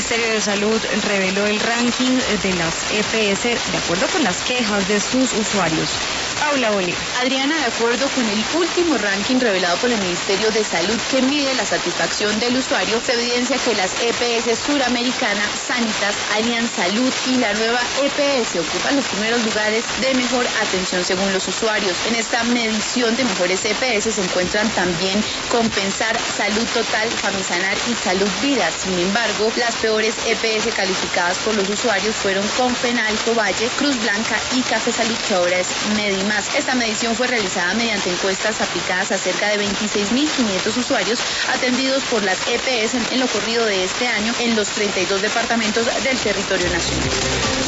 Ministerio de Salud reveló el ranking de las EPS de acuerdo con las quejas de sus usuarios. Paula Bolívar. Adriana, de acuerdo con el último ranking revelado por el Ministerio de Salud que mide la satisfacción del usuario, se evidencia que las EPS Suramericana, Sanitas, Allianz Salud y la nueva EPS ocupan los primeros lugares de mejor atención según los usuarios. En esta medición de mejores EPS se encuentran también Compensar, Salud Total, Famisanar y Salud Vida. Sin embargo, las peores EPS calificadas por los usuarios fueron Confenalco Valle, Cruz Blanca y Café Salud, que ahora es Medimás. Esta medición fue realizada mediante encuestas aplicadas a cerca de 26.500 usuarios atendidos por las EPS en lo corrido de este año en los 32 departamentos del territorio nacional.